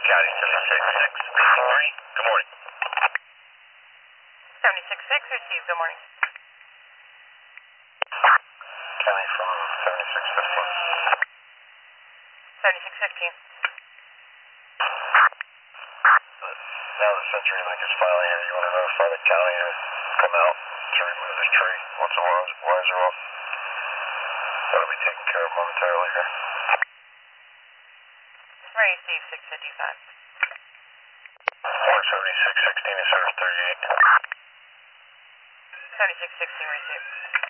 County 7663. Good morning. 766 received. Good morning. County from 7615. 7615. Now the CenturyLink is filing here. You want to notify the county to come out to remove this tree once the wires are off. That'll be taken care of momentarily here. Ready, Steve, 655. 7616 is service 38. 7616 received.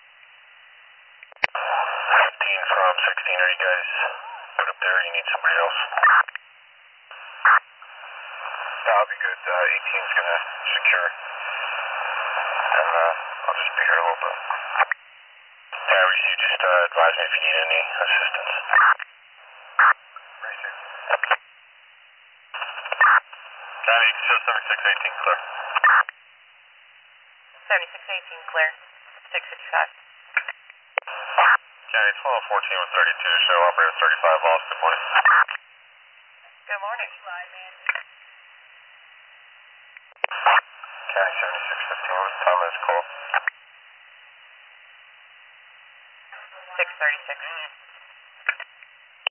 15 from 16, are you guys put up there? You need somebody else? That'll be good. 18's going to secure. And I'll just be here a little bit. Yeah, you just advise me if you need any assistance. Receive. County, show 7618, clear. 7618 clear. 655. County, it's 1214 with 32, show operator 35 lost. Good morning. Good morning. County 7615, what's the time of this call? 636.